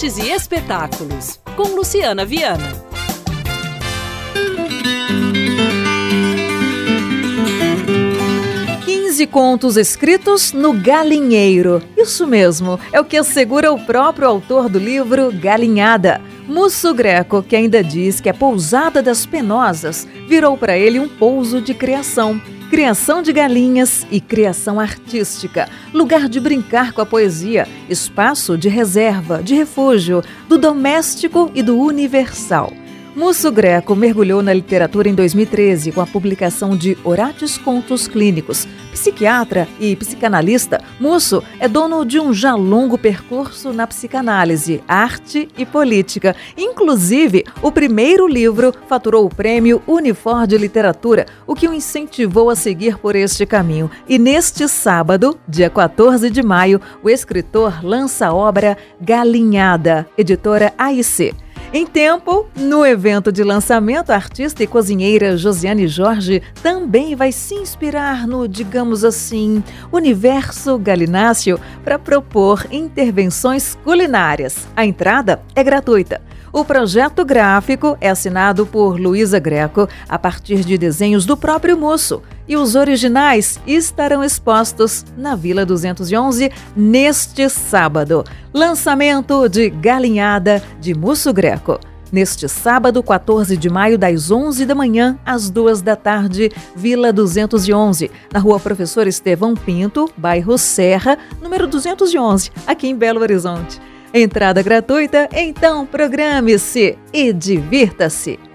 Artes e espetáculos, com Luciana Viana. Contos escritos no galinheiro. Isso mesmo, é o que assegura o próprio autor do livro Galinhada. Musso Greco, que ainda diz que a pousada das Penosas virou para ele um pouso de criação de galinhas e criação artística, lugar de brincar com a poesia, espaço de reserva, de refúgio, do doméstico e do universal. Musso Greco mergulhou na literatura em 2013 com a publicação de Horátios Contos Clínicos. Psiquiatra e psicanalista, Musso é dono de um já longo percurso na psicanálise, arte e política. Inclusive, o primeiro livro faturou o prêmio Unifor de Literatura, o que o incentivou a seguir por este caminho. E neste sábado, dia 14 de maio, o escritor lança a obra Galinhada, editora AIC. Em tempo, no evento de lançamento, a artista e cozinheira Josiane Jorge também vai se inspirar no, digamos assim, universo galináceo para propor intervenções culinárias. A entrada é gratuita. O projeto gráfico é assinado por Luísa Greco a partir de desenhos do próprio Musso e os originais estarão expostos na Vila 211 neste sábado. Lançamento de Galinhada de Musso Greco. Neste sábado, 14 de maio, das 11 da manhã às 2 da tarde, Vila 211, na Rua Professor Estevão Pinto, bairro Serra, número 211, aqui em Belo Horizonte. Entrada gratuita, então programe-se e divirta-se!